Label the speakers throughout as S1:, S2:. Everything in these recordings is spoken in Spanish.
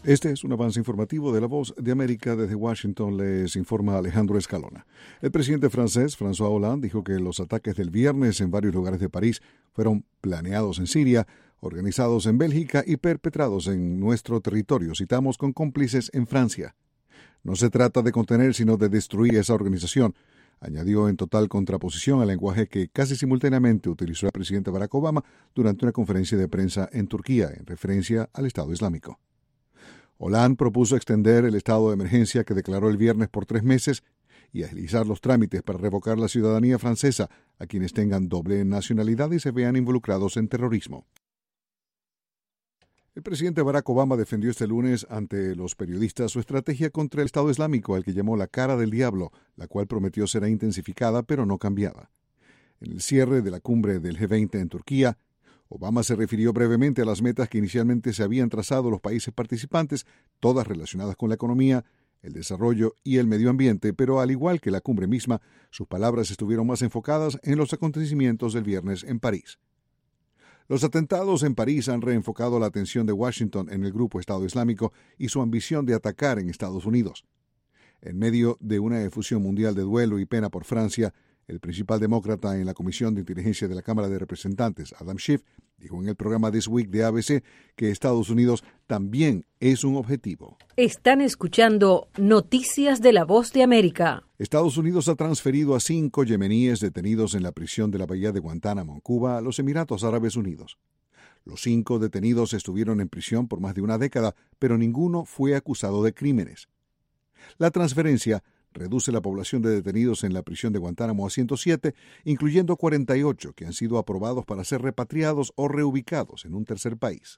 S1: Este es un avance informativo de La Voz de América. Desde Washington les informa Alejandro Escalona. El presidente francés, François Hollande, dijo que los ataques del viernes en varios lugares de París fueron planeados en Siria, organizados en Bélgica y perpetrados en nuestro territorio. Citamos con cómplices en Francia. No se trata de contener, sino de destruir esa organización, añadió en total contraposición al lenguaje que casi simultáneamente utilizó el presidente Barack Obama durante una conferencia de prensa en Turquía, en referencia al Estado Islámico. Hollande propuso extender el estado de emergencia que declaró el viernes por 3 meses y agilizar los trámites para revocar la ciudadanía francesa a quienes tengan doble nacionalidad y se vean involucrados en terrorismo. El presidente Barack Obama defendió este lunes ante los periodistas su estrategia contra el Estado Islámico, al que llamó la cara del diablo, la cual prometió será intensificada pero no cambiada. En el cierre de la cumbre del G20 en Turquía, Obama se refirió brevemente a las metas que inicialmente se habían trazado los países participantes, todas relacionadas con la economía, el desarrollo y el medio ambiente, pero al igual que la cumbre misma, sus palabras estuvieron más enfocadas en los acontecimientos del viernes en París. Los atentados en París han reenfocado la atención de Washington en el grupo Estado Islámico y su ambición de atacar en Estados Unidos. En medio de una efusión mundial de duelo y pena por Francia, el principal demócrata en la Comisión de Inteligencia de la Cámara de Representantes, Adam Schiff, dijo en el programa This Week de ABC que Estados Unidos también es un objetivo.
S2: Están escuchando Noticias de La Voz de América.
S1: Estados Unidos ha transferido a 5 yemeníes detenidos en la prisión de la bahía de Guantánamo, en Cuba, a los Emiratos Árabes Unidos. Los 5 detenidos estuvieron en prisión por más de una década, pero ninguno fue acusado de crímenes. La transferencia reduce la población de detenidos en la prisión de Guantánamo a 107, incluyendo 48 que han sido aprobados para ser repatriados o reubicados en un tercer país.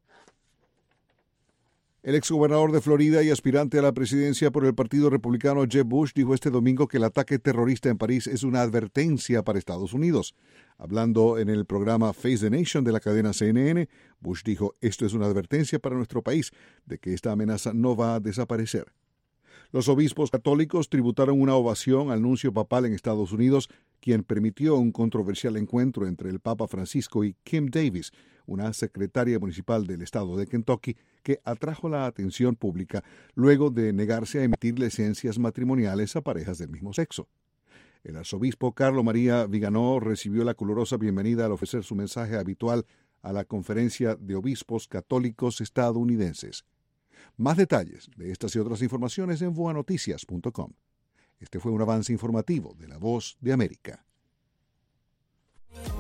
S1: El exgobernador de Florida y aspirante a la presidencia por el Partido Republicano Jeb Bush dijo este domingo que el ataque terrorista en París es una advertencia para Estados Unidos. Hablando en el programa Face the Nation de la cadena CNN, Bush dijo: "Esto es una advertencia para nuestro país de que esta amenaza no va a desaparecer". Los obispos católicos tributaron una ovación al nuncio papal en Estados Unidos, quien permitió un controversial encuentro entre el Papa Francisco y Kim Davis, una secretaria municipal del estado de Kentucky, que atrajo la atención pública luego de negarse a emitir licencias matrimoniales a parejas del mismo sexo. El arzobispo Carlo María Viganò recibió la calurosa bienvenida al ofrecer su mensaje habitual a la Conferencia de Obispos Católicos Estadounidenses. Más detalles de estas y otras informaciones en voanoticias.com. Este fue un avance informativo de La Voz de América.